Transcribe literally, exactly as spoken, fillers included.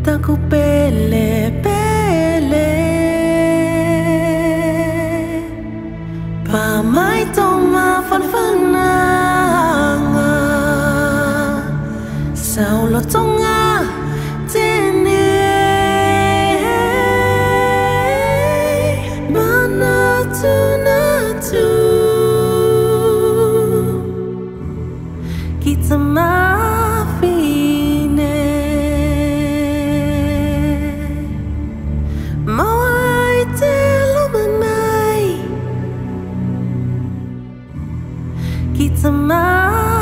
taku pele pele pa mai toma fan fananga sao lo tonga tene mana tu na tu kita mafine mawai te lumanai kita ma